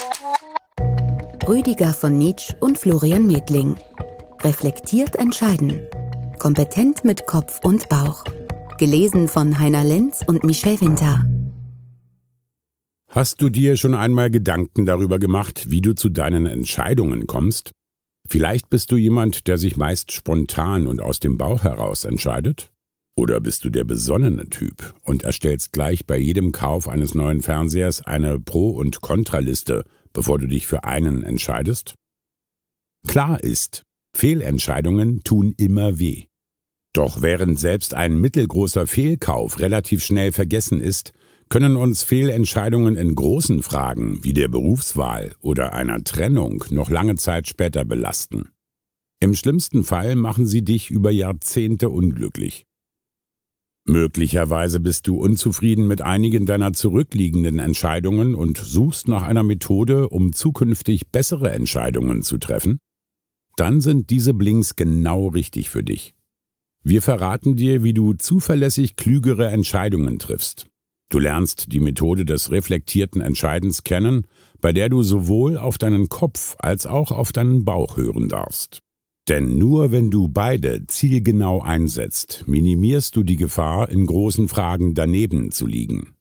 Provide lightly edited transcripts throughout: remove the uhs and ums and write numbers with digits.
Rüdiger von Nitsch und Florian Medling. Reflektiert entscheiden. Kompetent mit Kopf und Bauch. Gelesen von Heiner Lenz und Michel Winter. Hast du dir schon einmal Gedanken darüber gemacht, wie du zu deinen Entscheidungen kommst? Vielleicht bist du jemand, der sich meist spontan und aus dem Bauch heraus entscheidet? Oder bist du der besonnene Typ und erstellst gleich bei jedem Kauf eines neuen Fernsehers eine Pro- und Kontraliste, bevor du dich für einen entscheidest? Klar ist, Fehlentscheidungen tun immer weh. Doch während selbst ein mittelgroßer Fehlkauf relativ schnell vergessen ist, können uns Fehlentscheidungen in großen Fragen wie der Berufswahl oder einer Trennung noch lange Zeit später belasten. Im schlimmsten Fall machen sie dich über Jahrzehnte unglücklich. Möglicherweise bist du unzufrieden mit einigen deiner zurückliegenden Entscheidungen und suchst nach einer Methode, um zukünftig bessere Entscheidungen zu treffen? Dann sind diese Blinks genau richtig für dich. Wir verraten dir, wie du zuverlässig klügere Entscheidungen triffst. Du lernst die Methode des reflektierten Entscheidens kennen, bei der du sowohl auf deinen Kopf als auch auf deinen Bauch hören darfst. Denn nur wenn du beide zielgenau einsetzt, minimierst du die Gefahr, in großen Fragen daneben zu liegen.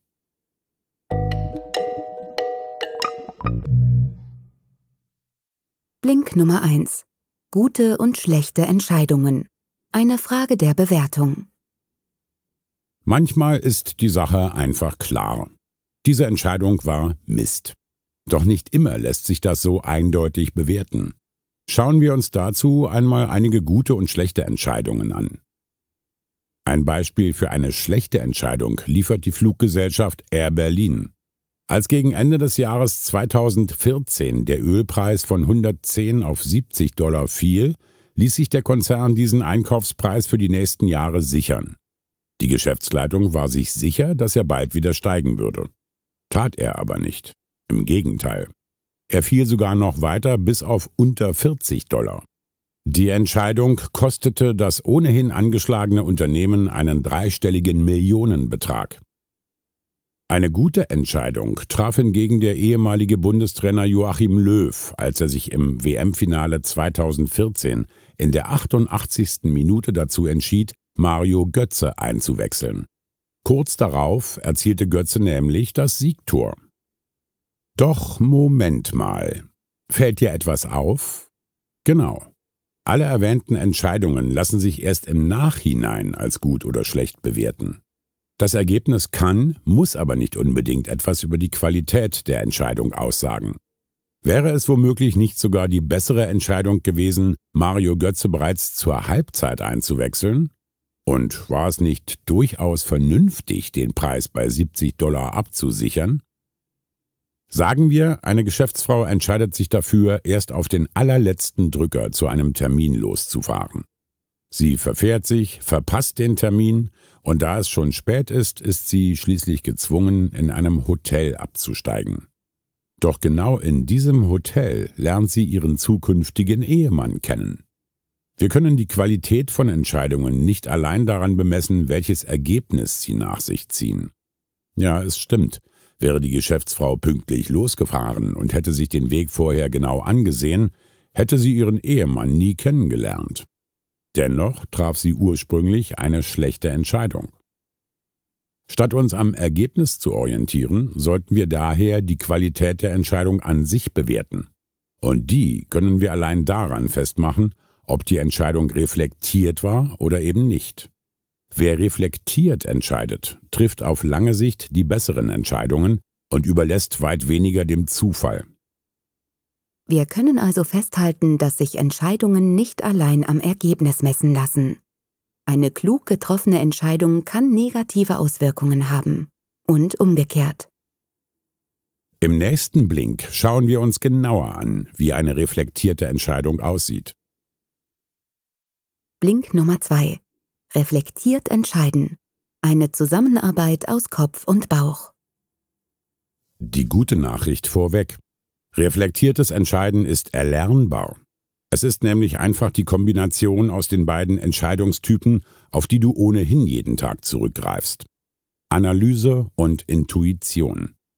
Blink Nummer 1. Gute und schlechte Entscheidungen. Eine Frage der Bewertung. Manchmal ist die Sache einfach klar. Diese Entscheidung war Mist. Doch nicht immer lässt sich das so eindeutig bewerten. Schauen wir uns dazu einmal einige gute und schlechte Entscheidungen an. Ein Beispiel für eine schlechte Entscheidung liefert die Fluggesellschaft Air Berlin. Als gegen Ende des Jahres 2014 der Ölpreis von 110 auf $70 fiel, ließ sich der Konzern diesen Einkaufspreis für die nächsten Jahre sichern. Die Geschäftsleitung war sich sicher, dass er bald wieder steigen würde. Tat er aber nicht. Im Gegenteil. Er fiel sogar noch weiter bis auf unter $40. Die Entscheidung kostete das ohnehin angeschlagene Unternehmen einen dreistelligen Millionenbetrag. Eine gute Entscheidung traf hingegen der ehemalige Bundestrainer Joachim Löw, als er sich im WM-Finale 2014 in der 88. Minute dazu entschied, Mario Götze einzuwechseln. Kurz darauf erzielte Götze nämlich das Siegtor. Doch Moment mal. Fällt dir etwas auf? Genau. Alle erwähnten Entscheidungen lassen sich erst im Nachhinein als gut oder schlecht bewerten. Das Ergebnis kann, muss aber nicht unbedingt etwas über die Qualität der Entscheidung aussagen. Wäre es womöglich nicht sogar die bessere Entscheidung gewesen, Mario Götze bereits zur Halbzeit einzuwechseln? Und war es nicht durchaus vernünftig, den Preis bei $70 abzusichern? Sagen wir, eine Geschäftsfrau entscheidet sich dafür, erst auf den allerletzten Drücker zu einem Termin loszufahren. Sie verfährt sich, verpasst den Termin und da es schon spät ist, ist sie schließlich gezwungen, in einem Hotel abzusteigen. Doch genau in diesem Hotel lernt sie ihren zukünftigen Ehemann kennen. Wir können die Qualität von Entscheidungen nicht allein daran bemessen, welches Ergebnis sie nach sich ziehen. Ja, es stimmt, wäre die Geschäftsfrau pünktlich losgefahren und hätte sich den Weg vorher genau angesehen, hätte sie ihren Ehemann nie kennengelernt. Dennoch traf sie ursprünglich eine schlechte Entscheidung. Statt uns am Ergebnis zu orientieren, sollten wir daher die Qualität der Entscheidung an sich bewerten. Und die können wir allein daran festmachen, ob die Entscheidung reflektiert war oder eben nicht. Wer reflektiert entscheidet, trifft auf lange Sicht die besseren Entscheidungen und überlässt weit weniger dem Zufall. Wir können also festhalten, dass sich Entscheidungen nicht allein am Ergebnis messen lassen. Eine klug getroffene Entscheidung kann negative Auswirkungen haben. Und umgekehrt. Im nächsten Blink schauen wir uns genauer an, wie eine reflektierte Entscheidung aussieht. Blink Nummer 2. Reflektiert entscheiden. Eine Zusammenarbeit aus Kopf und Bauch. Die gute Nachricht vorweg. Reflektiertes Entscheiden ist erlernbar. Es ist nämlich einfach die Kombination aus den beiden Entscheidungstypen, auf die du ohnehin jeden Tag zurückgreifst. Analyse und Intuition.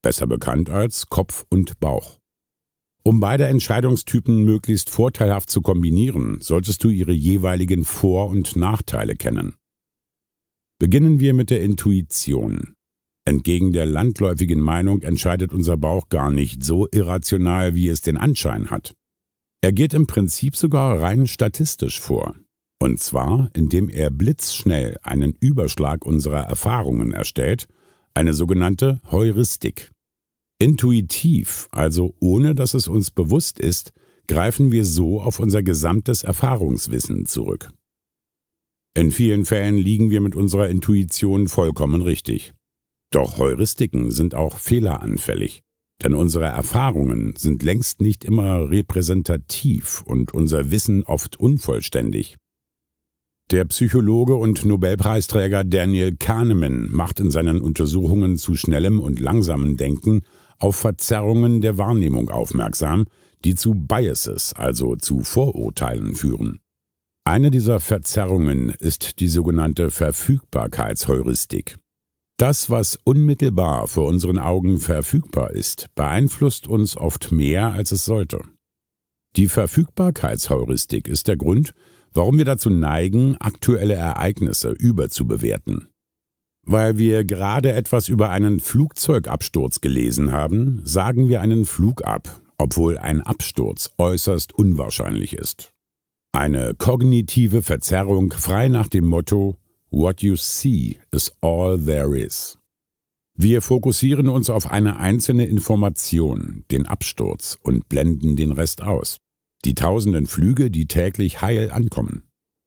besser bekannt als Kopf und Bauch. Um beide Entscheidungstypen möglichst vorteilhaft zu kombinieren, solltest du ihre jeweiligen Vor- und Nachteile kennen. Beginnen wir mit der Intuition. Entgegen der landläufigen Meinung entscheidet unser Bauch gar nicht so irrational, wie es den Anschein hat. Er geht im Prinzip sogar rein statistisch vor. Und zwar, indem er blitzschnell einen Überschlag unserer Erfahrungen erstellt, eine sogenannte Heuristik. Intuitiv, also ohne dass es uns bewusst ist, greifen wir so auf unser gesamtes Erfahrungswissen zurück. In vielen Fällen liegen wir mit unserer Intuition vollkommen richtig. Doch Heuristiken sind auch fehleranfällig, denn unsere Erfahrungen sind längst nicht immer repräsentativ und unser Wissen oft unvollständig. Der Psychologe und Nobelpreisträger Daniel Kahneman macht in seinen Untersuchungen zu schnellem und langsamem Denken auf Verzerrungen der Wahrnehmung aufmerksam, die zu Biases, also zu Vorurteilen führen. Eine dieser Verzerrungen ist die sogenannte Verfügbarkeitsheuristik. Das, was unmittelbar vor unseren Augen verfügbar ist, beeinflusst uns oft mehr, als es sollte. Die Verfügbarkeitsheuristik ist der Grund, warum wir dazu neigen, aktuelle Ereignisse überzubewerten. Weil wir gerade etwas über einen Flugzeugabsturz gelesen haben, sagen wir einen Flug ab, obwohl ein Absturz äußerst unwahrscheinlich ist. Eine kognitive Verzerrung frei nach dem Motto "What you see is all there is". Wir fokussieren uns auf eine einzelne Information, den Absturz, und blenden den Rest aus. Die tausenden Flüge, die täglich heil ankommen.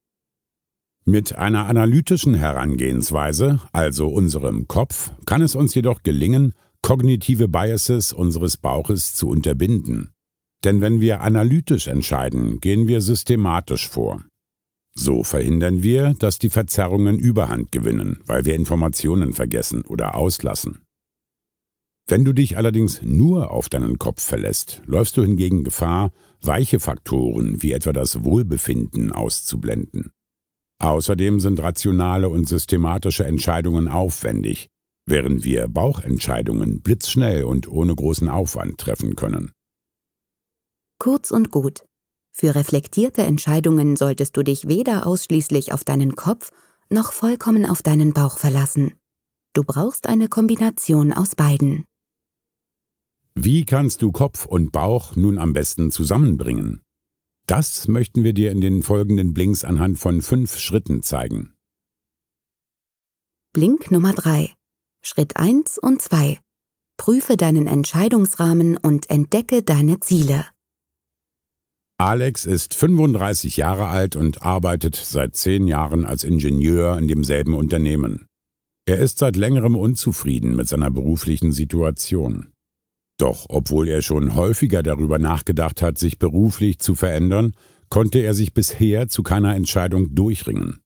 Mit einer analytischen Herangehensweise, also unserem Kopf, kann es uns jedoch gelingen, kognitive Biases unseres Bauches zu unterbinden. Denn wenn wir analytisch entscheiden, gehen wir systematisch vor. So verhindern wir, dass die Verzerrungen Überhand gewinnen, weil wir Informationen vergessen oder auslassen. Wenn du dich allerdings nur auf deinen Kopf verlässt, läufst du hingegen Gefahr, weiche Faktoren wie etwa das Wohlbefinden auszublenden. Außerdem sind rationale und systematische Entscheidungen aufwendig, während wir Bauchentscheidungen blitzschnell und ohne großen Aufwand treffen können. Kurz und gut. Für reflektierte Entscheidungen solltest du dich weder ausschließlich auf deinen Kopf noch vollkommen auf deinen Bauch verlassen. Du brauchst eine Kombination aus beiden. Wie kannst du Kopf und Bauch nun am besten zusammenbringen? Das möchten wir dir in den folgenden Blinks anhand von 5 Schritten zeigen. Blink Nummer 3. Schritt 1 und 2. Prüfe deinen Entscheidungsrahmen und entdecke deine Ziele. Alex ist 35 Jahre alt und arbeitet seit 10 Jahren als Ingenieur in demselben Unternehmen. Er ist seit längerem unzufrieden mit seiner beruflichen Situation. Doch obwohl er schon häufiger darüber nachgedacht hat, sich beruflich zu verändern, konnte er sich bisher zu keiner Entscheidung durchringen.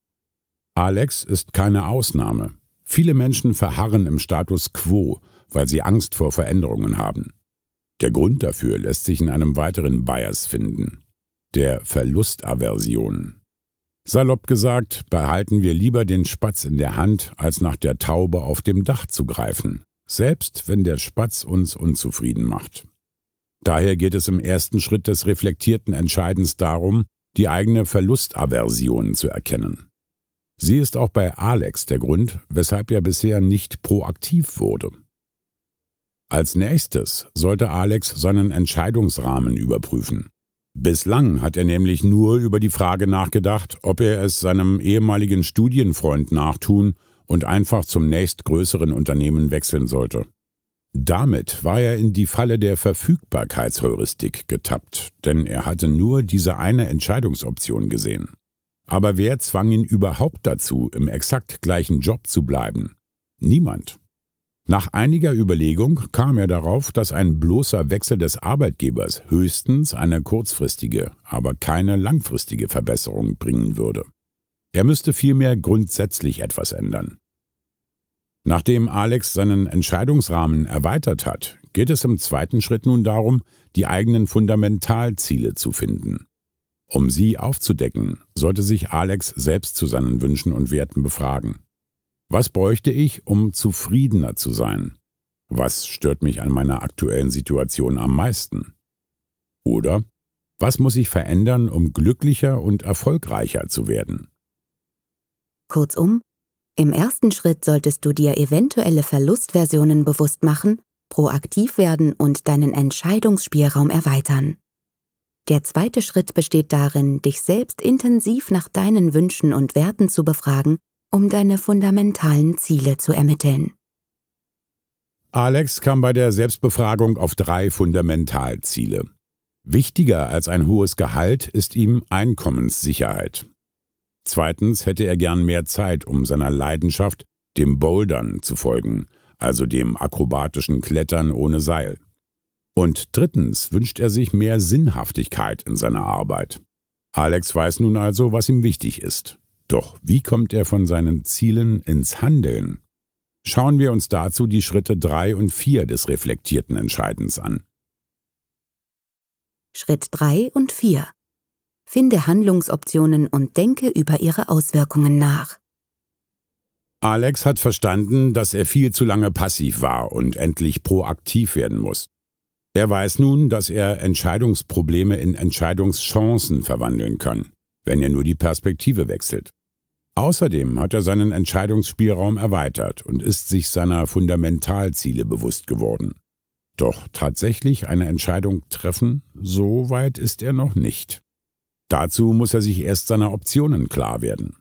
Alex ist keine Ausnahme. Viele Menschen verharren im Status quo, weil sie Angst vor Veränderungen haben. Der Grund dafür lässt sich in einem weiteren Bias finden, der Verlustaversion. Salopp gesagt, behalten wir lieber den Spatz in der Hand, als nach der Taube auf dem Dach zu greifen, selbst wenn der Spatz uns unzufrieden macht. Daher geht es im ersten Schritt des reflektierten Entscheidens darum, die eigene Verlustaversion zu erkennen. Sie ist auch bei Alex der Grund, weshalb er bisher nicht proaktiv wurde. Als nächstes sollte Alex seinen Entscheidungsrahmen überprüfen. Bislang hat er nämlich nur über die Frage nachgedacht, ob er es seinem ehemaligen Studienfreund nachtun und einfach zum nächstgrößeren Unternehmen wechseln sollte. Damit war er in die Falle der Verfügbarkeitsheuristik getappt, denn er hatte nur diese eine Entscheidungsoption gesehen. Aber wer zwang ihn überhaupt dazu, im exakt gleichen Job zu bleiben? Niemand. Nach einiger Überlegung kam er darauf, dass ein bloßer Wechsel des Arbeitgebers höchstens eine kurzfristige, aber keine langfristige Verbesserung bringen würde. Er müsste vielmehr grundsätzlich etwas ändern. Nachdem Alex seinen Entscheidungsrahmen erweitert hat, geht es im zweiten Schritt nun darum, die eigenen Fundamentalziele zu finden. Um sie aufzudecken, sollte sich Alex selbst zu seinen Wünschen und Werten befragen. Was bräuchte ich, um zufriedener zu sein? Was stört mich an meiner aktuellen Situation am meisten? Oder was muss ich verändern, um glücklicher und erfolgreicher zu werden? Kurzum, im ersten Schritt solltest du dir eventuelle Verlustversionen bewusst machen, proaktiv werden und deinen Entscheidungsspielraum erweitern. Der zweite Schritt besteht darin, dich selbst intensiv nach deinen Wünschen und Werten zu befragen, um deine fundamentalen Ziele zu ermitteln. Alex kam bei der Selbstbefragung auf 3 Fundamentalziele. Wichtiger als ein hohes Gehalt ist ihm Einkommenssicherheit. Zweitens hätte er gern mehr Zeit, um seiner Leidenschaft, dem Bouldern, zu folgen, also dem akrobatischen Klettern ohne Seil. Und drittens wünscht er sich mehr Sinnhaftigkeit in seiner Arbeit. Alex weiß nun also, was ihm wichtig ist. Doch wie kommt er von seinen Zielen ins Handeln? Schauen wir uns dazu die Schritte 3 und 4 des reflektierten Entscheidens an. Schritt 3 und 4. Finde Handlungsoptionen und denke über ihre Auswirkungen nach. Alex hat verstanden, dass er viel zu lange passiv war und endlich proaktiv werden muss. Er weiß nun, dass er Entscheidungsprobleme in Entscheidungschancen verwandeln kann, wenn er nur die Perspektive wechselt. Außerdem hat er seinen Entscheidungsspielraum erweitert und ist sich seiner Fundamentalziele bewusst geworden. Doch tatsächlich eine Entscheidung treffen, so weit ist er noch nicht. Dazu muss er sich erst seiner Optionen klar werden.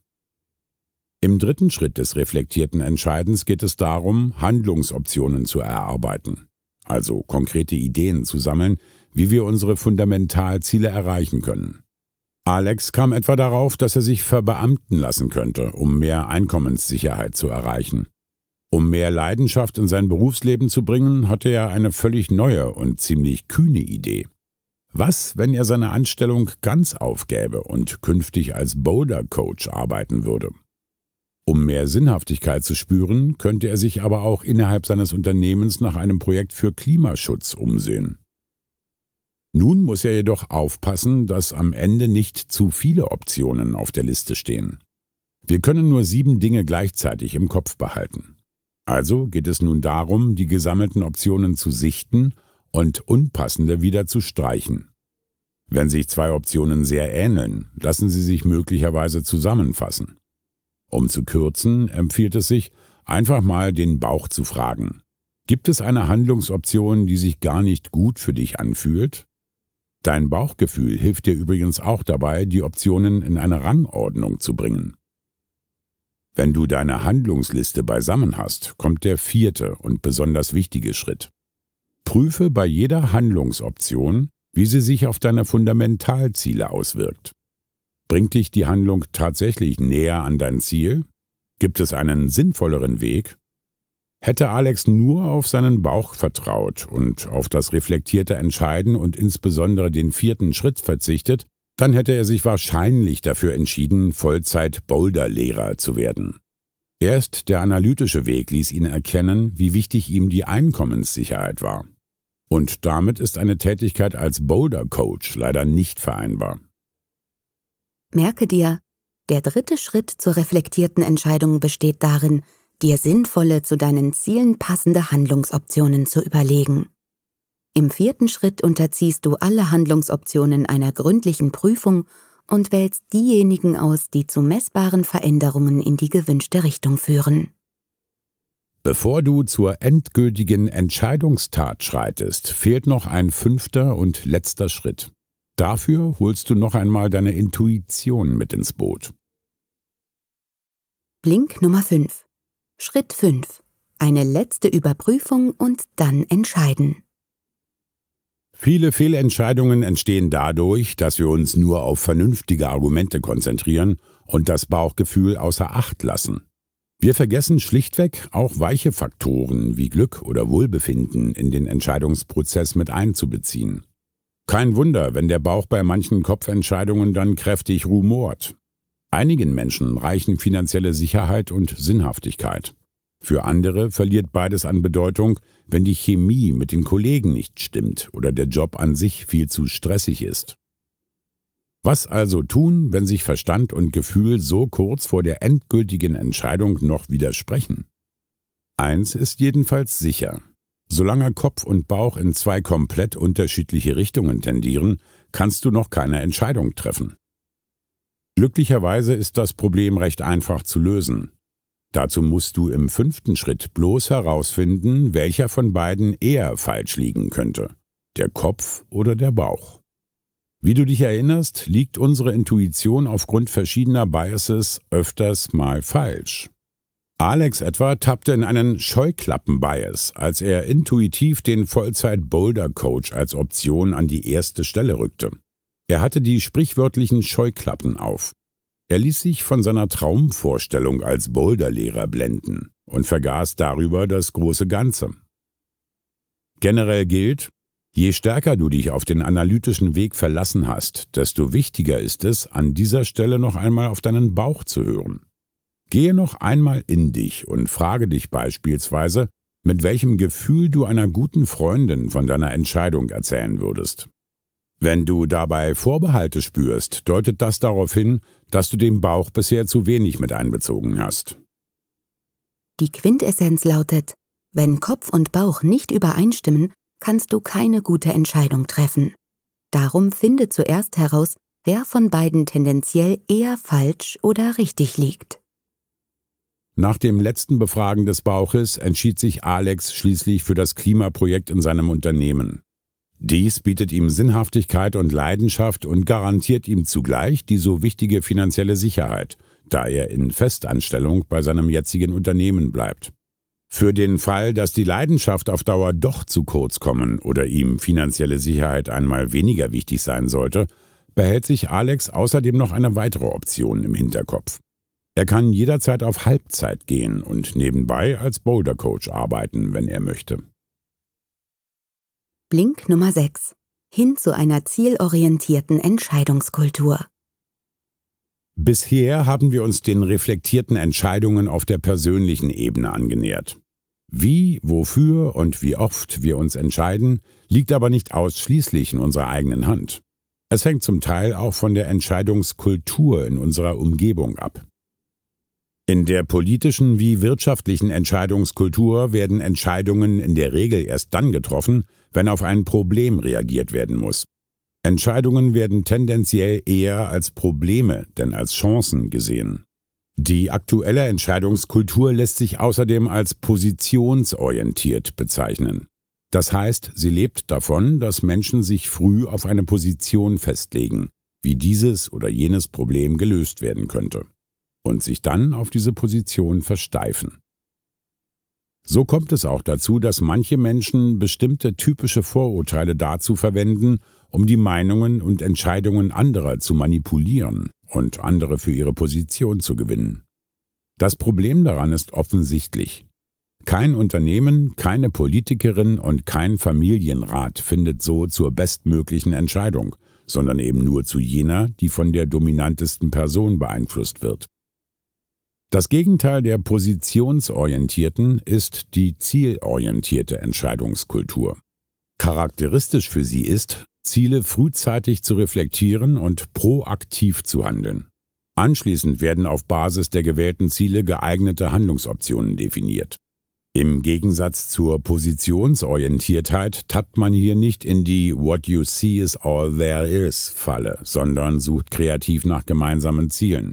Im dritten Schritt des reflektierten Entscheidens geht es darum, Handlungsoptionen zu erarbeiten, also konkrete Ideen zu sammeln, wie wir unsere Fundamentalziele erreichen können. Alex kam etwa darauf, dass er sich verbeamten lassen könnte, um mehr Einkommenssicherheit zu erreichen. Um mehr Leidenschaft in sein Berufsleben zu bringen, hatte er eine völlig neue und ziemlich kühne Idee. Was, wenn er seine Anstellung ganz aufgäbe und künftig als Boulder-Coach arbeiten würde? Um mehr Sinnhaftigkeit zu spüren, könnte er sich aber auch innerhalb seines Unternehmens nach einem Projekt für Klimaschutz umsehen. Nun muss er jedoch aufpassen, dass am Ende nicht zu viele Optionen auf der Liste stehen. Wir können nur 7 Dinge gleichzeitig im Kopf behalten. Also geht es nun darum, die gesammelten Optionen zu sichten und unpassende wieder zu streichen. Wenn sich 2 Optionen sehr ähneln, lassen sie sich möglicherweise zusammenfassen. Um zu kürzen, empfiehlt es sich, einfach mal den Bauch zu fragen. Gibt es eine Handlungsoption, die sich gar nicht gut für dich anfühlt? Dein Bauchgefühl hilft dir übrigens auch dabei, die Optionen in eine Rangordnung zu bringen. Wenn du deine Handlungsliste beisammen hast, kommt der 4. und besonders wichtige Schritt. Prüfe bei jeder Handlungsoption, wie sie sich auf deine Fundamentalziele auswirkt. Bringt dich die Handlung tatsächlich näher an dein Ziel? Gibt es einen sinnvolleren Weg? Hätte Alex nur auf seinen Bauch vertraut und auf das reflektierte Entscheiden und insbesondere den 4. Schritt verzichtet, dann hätte er sich wahrscheinlich dafür entschieden, Vollzeit-Boulder-Lehrer zu werden. Erst der analytische Weg ließ ihn erkennen, wie wichtig ihm die Einkommenssicherheit war. Und damit ist eine Tätigkeit als Boulder-Coach leider nicht vereinbar. Merke dir, der 3. Schritt zur reflektierten Entscheidung besteht darin, dir sinnvolle, zu deinen Zielen passende Handlungsoptionen zu überlegen. Im 4. Schritt unterziehst du alle Handlungsoptionen einer gründlichen Prüfung und wählst diejenigen aus, die zu messbaren Veränderungen in die gewünschte Richtung führen. Bevor du zur endgültigen Entscheidungstat schreitest, fehlt noch ein 5. und letzter Schritt. Dafür holst du noch einmal deine Intuition mit ins Boot. Blink Nummer 5. Schritt 5. Eine letzte Überprüfung und dann entscheiden. Viele Fehlentscheidungen entstehen dadurch, dass wir uns nur auf vernünftige Argumente konzentrieren und das Bauchgefühl außer Acht lassen. Wir vergessen schlichtweg, auch weiche Faktoren wie Glück oder Wohlbefinden in den Entscheidungsprozess mit einzubeziehen. Kein Wunder, wenn der Bauch bei manchen Kopfentscheidungen dann kräftig rumort. Einigen Menschen reichen finanzielle Sicherheit und Sinnhaftigkeit. Für andere verliert beides an Bedeutung, wenn die Chemie mit den Kollegen nicht stimmt oder der Job an sich viel zu stressig ist. Was also tun, wenn sich Verstand und Gefühl so kurz vor der endgültigen Entscheidung noch widersprechen? Eins ist jedenfalls sicher: Solange Kopf und Bauch in zwei komplett unterschiedliche Richtungen tendieren, kannst du noch keine Entscheidung treffen. Glücklicherweise ist das Problem recht einfach zu lösen. Dazu musst du im 5. Schritt bloß herausfinden, welcher von beiden eher falsch liegen könnte, der Kopf oder der Bauch. Wie du dich erinnerst, liegt unsere Intuition aufgrund verschiedener Biases öfters mal falsch. Alex etwa tappte in einen Scheuklappen-Bias, als er intuitiv den Vollzeit-Boulder-Coach als Option an die erste Stelle rückte. Er hatte die sprichwörtlichen Scheuklappen auf. Er ließ sich von seiner Traumvorstellung als Boulderlehrer blenden und vergaß darüber das große Ganze. Generell gilt, je stärker du dich auf den analytischen Weg verlassen hast, desto wichtiger ist es, an dieser Stelle noch einmal auf deinen Bauch zu hören. Gehe noch einmal in dich und frage dich beispielsweise, mit welchem Gefühl du einer guten Freundin von deiner Entscheidung erzählen würdest. Wenn du dabei Vorbehalte spürst, deutet das darauf hin, dass du den Bauch bisher zu wenig mit einbezogen hast. Die Quintessenz lautet: Wenn Kopf und Bauch nicht übereinstimmen, kannst du keine gute Entscheidung treffen. Darum finde zuerst heraus, wer von beiden tendenziell eher falsch oder richtig liegt. Nach dem letzten Befragen des Bauches entschied sich Alex schließlich für das Klimaprojekt in seinem Unternehmen. Dies bietet ihm Sinnhaftigkeit und Leidenschaft und garantiert ihm zugleich die so wichtige finanzielle Sicherheit, da er in Festanstellung bei seinem jetzigen Unternehmen bleibt. Für den Fall, dass die Leidenschaft auf Dauer doch zu kurz kommen oder ihm finanzielle Sicherheit einmal weniger wichtig sein sollte, behält sich Alex außerdem noch eine weitere Option im Hinterkopf. Er kann jederzeit auf Halbzeit gehen und nebenbei als Boulder-Coach arbeiten, wenn er möchte. Blink Nummer 6. Hin zu einer zielorientierten Entscheidungskultur. Bisher haben wir uns den reflektierten Entscheidungen auf der persönlichen Ebene angenähert. Wie, wofür und wie oft wir uns entscheiden, liegt aber nicht ausschließlich in unserer eigenen Hand. Es hängt zum Teil auch von der Entscheidungskultur in unserer Umgebung ab. In der politischen wie wirtschaftlichen Entscheidungskultur werden Entscheidungen in der Regel erst dann getroffen, wenn auf ein Problem reagiert werden muss. Entscheidungen werden tendenziell eher als Probleme denn als Chancen gesehen. Die aktuelle Entscheidungskultur lässt sich außerdem als positionsorientiert bezeichnen. Das heißt, sie lebt davon, dass Menschen sich früh auf eine Position festlegen, wie dieses oder jenes Problem gelöst werden könnte, und sich dann auf diese Position versteifen. So kommt es auch dazu, dass manche Menschen bestimmte typische Vorurteile dazu verwenden, um die Meinungen und Entscheidungen anderer zu manipulieren und andere für ihre Position zu gewinnen. Das Problem daran ist offensichtlich. Kein Unternehmen, keine Politikerin und kein Familienrat findet so zur bestmöglichen Entscheidung, sondern eben nur zu jener, die von der dominantesten Person beeinflusst wird. Das Gegenteil der positionsorientierten ist die zielorientierte Entscheidungskultur. Charakteristisch für sie ist, Ziele frühzeitig zu reflektieren und proaktiv zu handeln. Anschließend werden auf Basis der gewählten Ziele geeignete Handlungsoptionen definiert. Im Gegensatz zur Positionsorientiertheit tappt man hier nicht in die What you see is all there is Falle, sondern sucht kreativ nach gemeinsamen Zielen.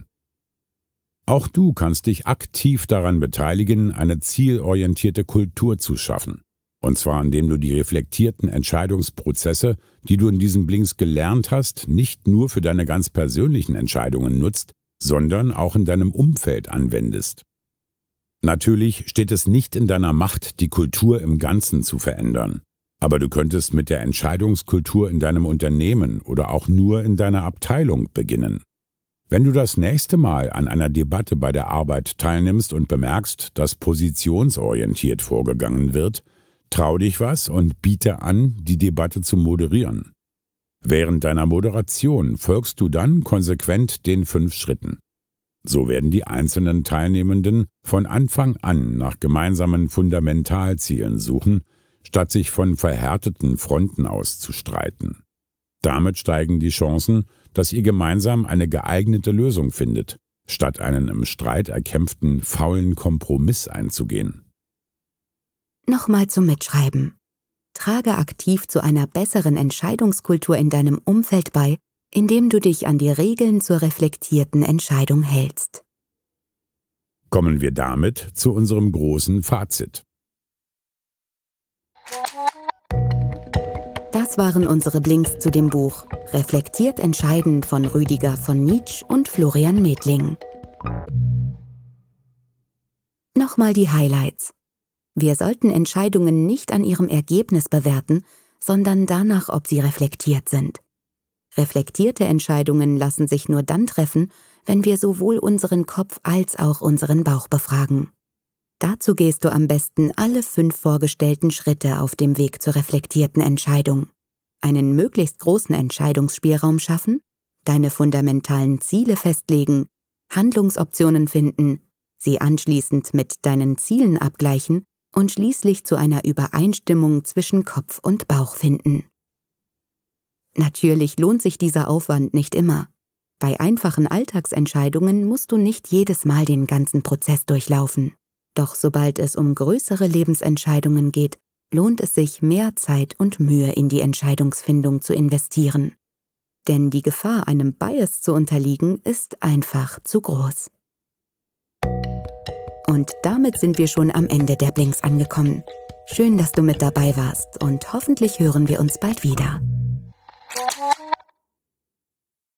Auch du kannst dich aktiv daran beteiligen, eine zielorientierte Kultur zu schaffen. Und zwar indem du die reflektierten Entscheidungsprozesse, die du in diesen Blinks gelernt hast, nicht nur für deine ganz persönlichen Entscheidungen nutzt, sondern auch in deinem Umfeld anwendest. Natürlich steht es nicht in deiner Macht, die Kultur im Ganzen zu verändern. Aber du könntest mit der Entscheidungskultur in deinem Unternehmen oder auch nur in deiner Abteilung beginnen. Wenn du das nächste Mal an einer Debatte bei der Arbeit teilnimmst und bemerkst, dass positionsorientiert vorgegangen wird, trau dich was und biete an, die Debatte zu moderieren. Während deiner Moderation folgst du dann konsequent den 5 Schritten. So werden die einzelnen Teilnehmenden von Anfang an nach gemeinsamen Fundamentalzielen suchen, statt sich von verhärteten Fronten aus zu streiten. Damit steigen die Chancen, dass ihr gemeinsam eine geeignete Lösung findet, statt einen im Streit erkämpften faulen Kompromiss einzugehen. Nochmal zum Mitschreiben. Trage aktiv zu einer besseren Entscheidungskultur in deinem Umfeld bei, indem du dich an die Regeln zur reflektierten Entscheidung hältst. Kommen wir damit zu unserem großen Fazit. Das waren unsere Blinks zu dem Buch Reflektiert entscheiden von Rüdiger von Nitsch und Florian Medling. Nochmal die Highlights. Wir sollten Entscheidungen nicht an ihrem Ergebnis bewerten, sondern danach, ob sie reflektiert sind. Reflektierte Entscheidungen lassen sich nur dann treffen, wenn wir sowohl unseren Kopf als auch unseren Bauch befragen. Dazu gehst du am besten alle 5 vorgestellten Schritte auf dem Weg zur reflektierten Entscheidung. Einen möglichst großen Entscheidungsspielraum schaffen, deine fundamentalen Ziele festlegen, Handlungsoptionen finden, sie anschließend mit deinen Zielen abgleichen und schließlich zu einer Übereinstimmung zwischen Kopf und Bauch finden. Natürlich lohnt sich dieser Aufwand nicht immer. Bei einfachen Alltagsentscheidungen musst du nicht jedes Mal den ganzen Prozess durchlaufen. Doch sobald es um größere Lebensentscheidungen geht, lohnt es sich, mehr Zeit und Mühe in die Entscheidungsfindung zu investieren. Denn die Gefahr, einem Bias zu unterliegen, ist einfach zu groß. Und damit sind wir schon am Ende der Blinks angekommen. Schön, dass du mit dabei warst und hoffentlich hören wir uns bald wieder.